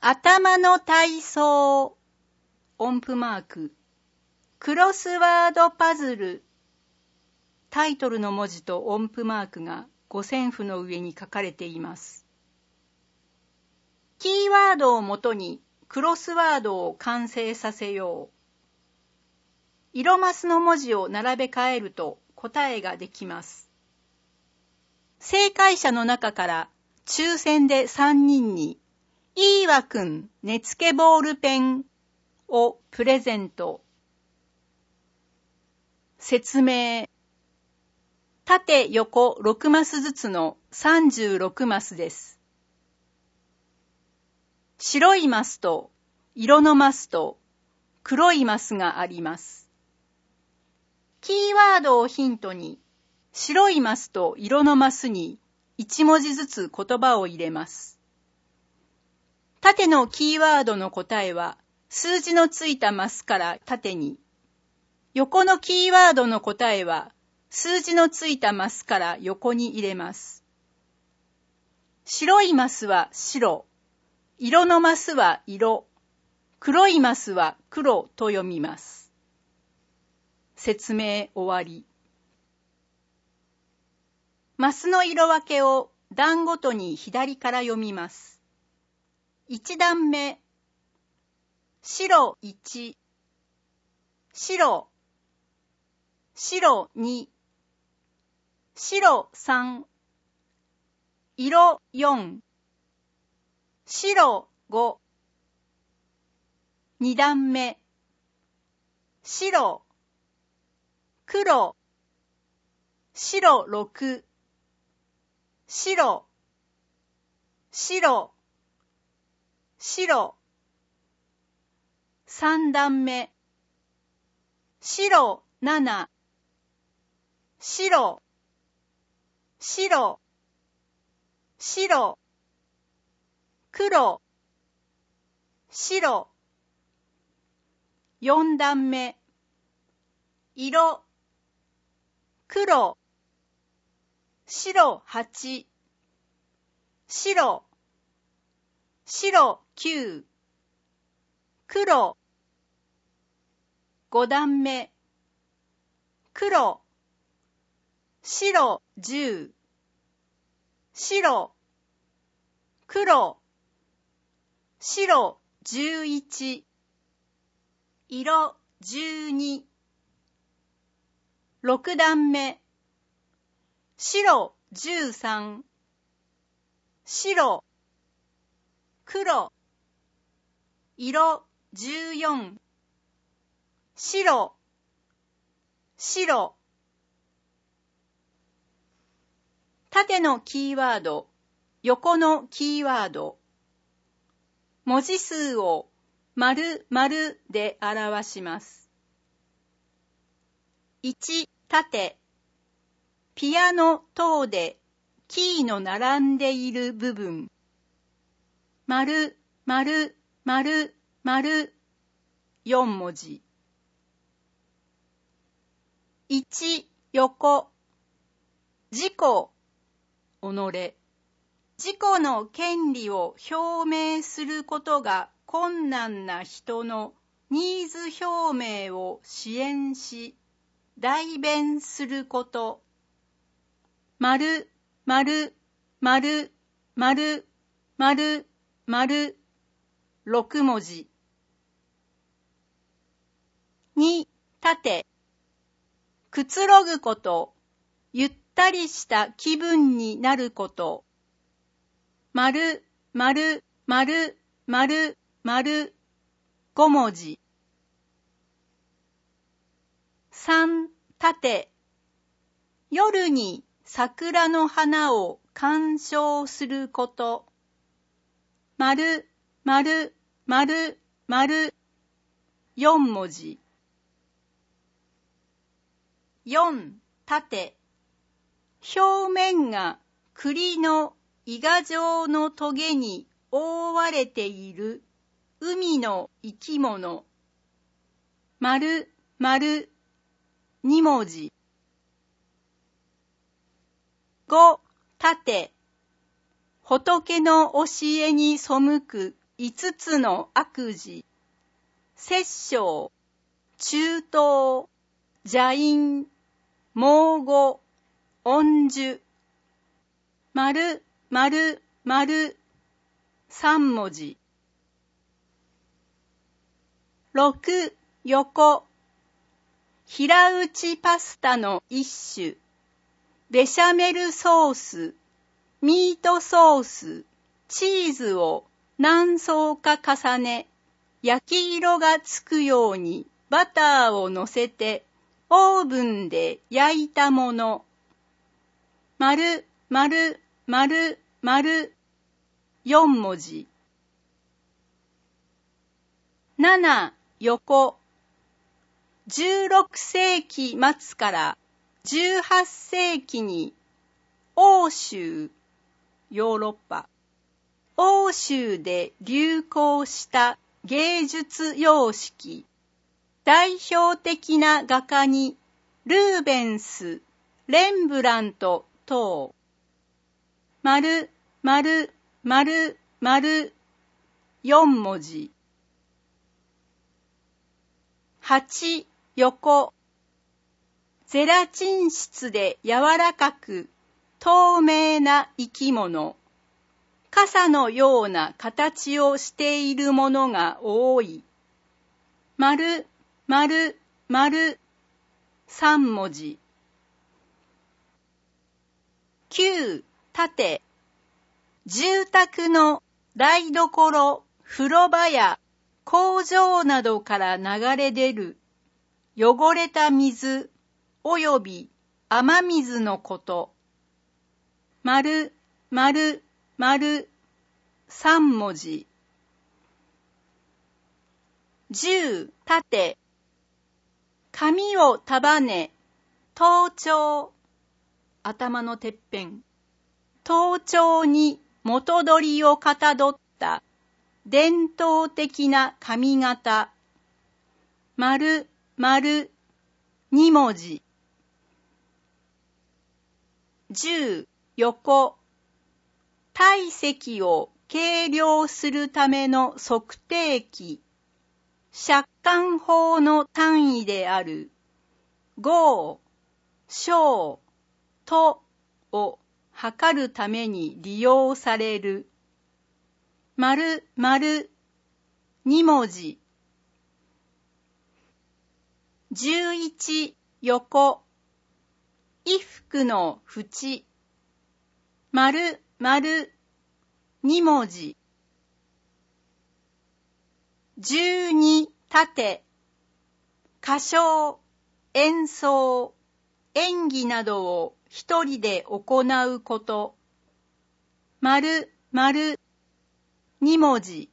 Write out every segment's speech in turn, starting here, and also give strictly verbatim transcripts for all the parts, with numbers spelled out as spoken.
頭の体操、音符マーク、クロスワードパズル、タイトルの文字と音符マークが五線譜の上に書かれています。キーワードをもとにクロスワードを完成させよう。色マスの文字を並べ替えると答えができます。正解者の中から抽選でさんにんにいいわくん根付けボールペンをプレゼント。説明。縦横ろくマスずつのさんじゅうろくマスです。白いマスと色のマスと黒いマスがあります。キーワードをヒントに白いマスと色のマスにいち文字ずつ言葉を入れます。縦のキーワードの答えは数字のついたマスから縦に、横のキーワードの答えは数字のついたマスから横に入れます。白いマスは白、色のマスは色、黒いマスは黒と読みます。説明終わり。マスの色分けを段ごとに左から読みます。いち段目、白いち、白、白に、白さん、色よん、白ご、に段目、白、黒、白ろく、白、白、白、さん段目、白なな、白、白、白、黒、白、よん段目、色、黒、白はち、白、白きゅう、黒、ご段目、黒、白じゅう、白、黒、白じゅういち、色じゅうに、ろく段目、白じゅうさん、白、黒、色じゅうよん、白、白。縦のキーワード、横のキーワード。文字数を丸々で表します。いち、縦。ピアノ等でキーの並んでいる部分。丸、丸、丸、丸、よん文字。いち、横。自己、己。自己の権利を表明することが困難な人のニーズ表明を支援し、代弁すること。丸、丸、丸、丸、丸、丸、ろく文字。に、縦。くつろぐこと、ゆったりした気分になること。丸、丸、丸、丸、丸、ご文字。さん、縦。夜に桜の花を鑑賞すること。丸、丸、丸、丸、よん文字。よん、縦。表面が栗の伊賀状のトゲに覆われている海の生き物。丸、丸、に文字。ご、縦。仏の教えに背く五つの悪事、殺生、中盗、邪淫、妄語、恩樹、丸、丸、丸、三文字。六、横、平打ちパスタの一種、ベシャメルソース、ミートソース、チーズを何層か重ね、焼き色がつくようにバターを乗せてオーブンで焼いたもの。丸、丸、丸、丸、四文字。七、横。じゅうろくせいき末からじゅうはっせいきに欧州、ヨーロッパ、欧州で流行した芸術様式。代表的な画家にルーベンス、レンブラント等。丸、丸、丸、丸、四文字。八、横。ゼラチン質で柔らかく透明な生き物。傘のような形をしているものが多い。丸、丸、丸、三文字。九、縦。住宅の台所、風呂場や工場などから流れ出る汚れた水および雨水のこと。丸、丸、丸、三文字。十、縦。髪を束ね、頭頂、頭のてっぺん。頭頂に元取りをかたどった伝統的な髪型。丸、丸、二文字。十、横。体積を計量するための測定器。借款法の単位である号、小、とを測るために利用される。丸、丸、二文字。十一、横。衣服の縁。丸、丸、二文字。十二、縦。歌唱、演奏、演技などを一人で行うこと。丸、丸、二文字。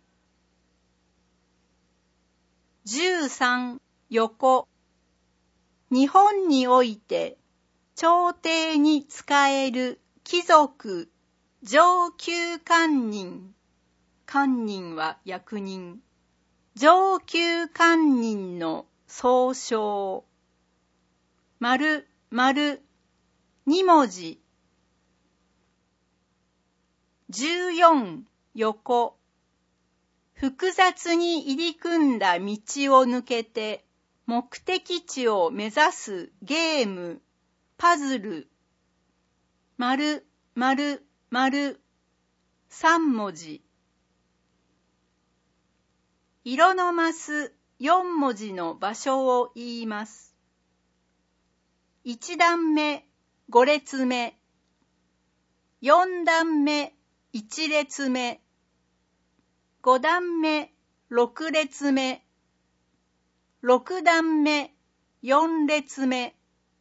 十三、横。日本において朝廷に仕える貴族上級官人。官人は役人。上級官人の総称。丸、丸、二文字。十四、横。複雑に入り組んだ道を抜けて目的地を目指すゲーム、パズル。丸、丸、丸、三文字。色のマス四文字の場所を言います。一段目、五列目。四段目、一列目。五段目、六列目。六段目、四列目。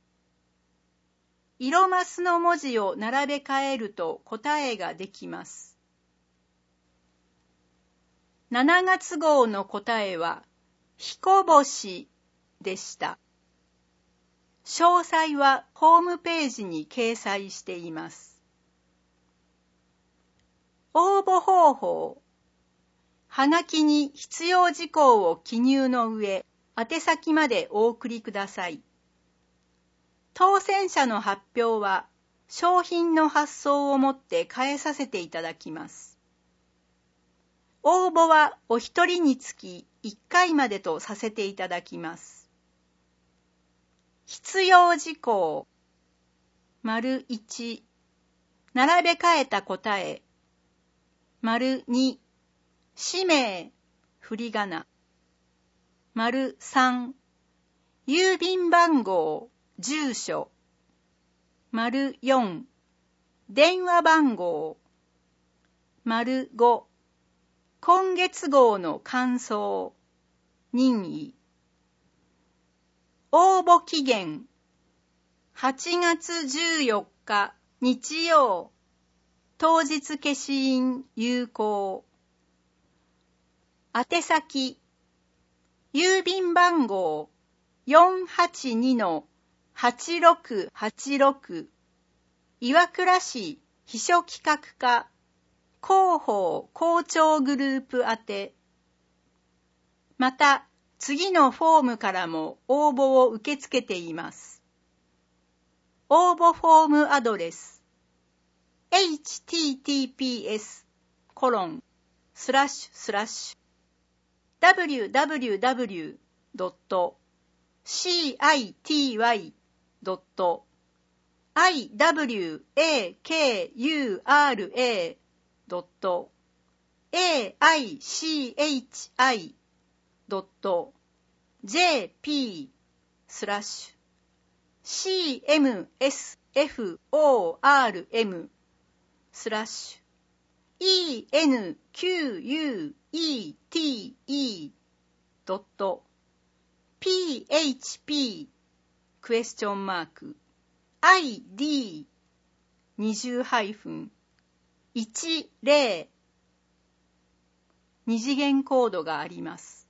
色マスの文字を並べ替えると答えができます。しちがつ号の答えは、彦星でした。詳細はホームページに掲載しています。応募方法。はがきに必要事項を記入の上、宛先までお送りください。当選者の発表は、商品の発送をもって返させていただきます。 応募はお一人につきいっかいまでとさせていただきます。必要事項。丸いち、並べ替えた答え。丸に、氏名、振り仮名。丸さん、郵便番号、住所。丸よん、電話番号。丸ご、今月号の感想、任意。応募期限、はちがつじゅうよっか日曜、当日消印有効。宛先、郵便番号 よんはちにのはちろくはちろく 岩倉市秘書企画課広報校長グループ宛て。また、次のフォームからも応募を受け付けています。応募フォームアドレス エイチティーティーピーエスコロンスラッシュスラッシュ ダブリューダブリューダブリュードットシーアイティーワイドットアイダブリューエーケーユーアールエードットエーアイシーエイチアイドットジェーピースラッシュシーエムエスエフオーアールエムスラッシュイーエヌキューユーイーティーイードットピーエイチピークエスチョンマークアイディー二重ハイフンいちゼロ二次元コードがあります。